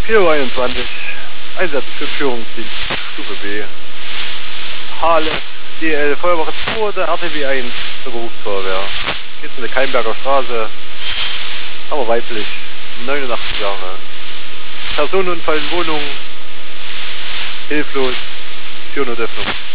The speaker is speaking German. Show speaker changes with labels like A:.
A: 4:21 Uhr. Einsatz für Führungsdienst. Stufe B. Halle. DL Feuerwache 2 der RTW 1 zur Berufsfeuerwehr. Jetzt in der Keimberger Straße. Aber weiblich. 89 Jahre. Personenunfall in Wohnung. Hilflos. Türnotöffnung.